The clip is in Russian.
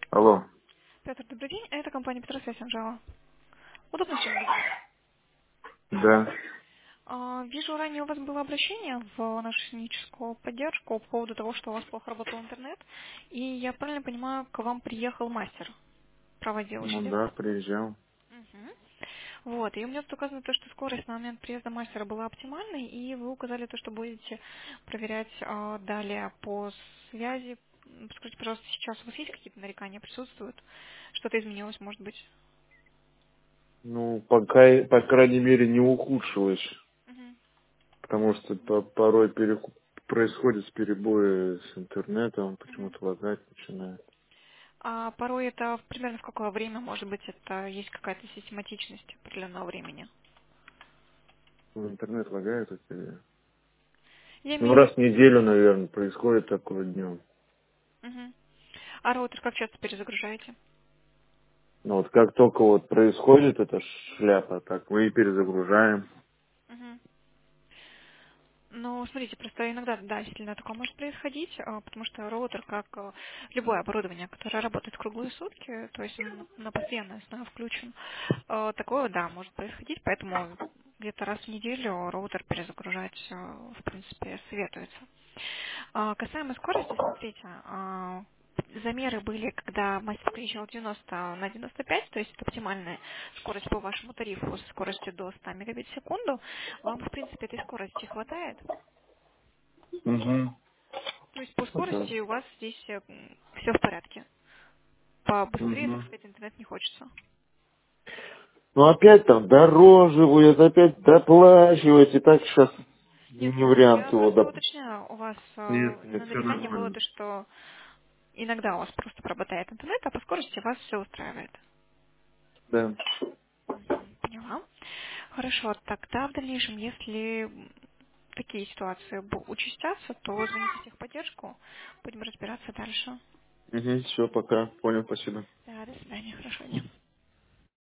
Алло. Петр, добрый день. Это компания Петросвязь Анжела. Удобно с вами говорить? Да. Вижу, ранее у вас было обращение в нашу техническую поддержку по поводу того, что у вас плохо работал интернет. И я правильно понимаю, к вам приехал мастер, проводил Ну учителя? да, приезжал. Мгм. Вот, и у меня тут указано то, что скорость на момент приезда мастера была оптимальной, и вы указали то, что будете проверять далее по связи. Скажите, пожалуйста, сейчас у вас есть какие-то нарекания, присутствуют? Что-то изменилось, может быть? Ну, пока, по крайней мере, не ухудшилось. Мгм. Потому что порой происходят перебои с интернетом, Мгм. почему-то лагать начинает. А порой это примерно в какое время, может быть, это есть какая-то систематичность определенного времени? Ну, интернет лагает у тебя. Я Ну, имею в раз виду... в неделю, наверное, происходит такое днем. Мгм. А роутер как часто перезагружаете? Но вот как только вот происходит эта шляпа, так мы и перезагружаем. Мгм. Ну, смотрите, просто иногда, да, действительно такое может происходить, потому что роутер, как любое оборудование, которое работает круглые сутки, то есть он на постоянной основе включен, такое, да, может происходить, поэтому где-то раз в неделю роутер перезагружать, в принципе, советуется. Касаемо скорости, смотрите, замеры были, когда мастер приезжал 90 на 95, то есть это оптимальная скорость по вашему тарифу с скоростью до 100 мегабит в секунду. Вам, в принципе, этой скорости хватает? Угу. То есть по Да. скорости у вас здесь все в порядке. Побыстрее, так Угу. сказать, интернет не хочется. Ну опять там дороживают, опять доплачивать, и так сейчас Нет, не вариант я его просто доп... уточняю, у вас Нет, нет, именно все нарекание было нормально. то, что иногда у вас просто пропадает интернет, а по скорости вас все устраивает. Да. Мгм, поняла. Хорошо, тогда в дальнейшем, если такие ситуации участятся, то звоните в техподдержку, будем разбираться дальше. Угу, все, пока. Понял, спасибо. Да, до свидания, хорошо.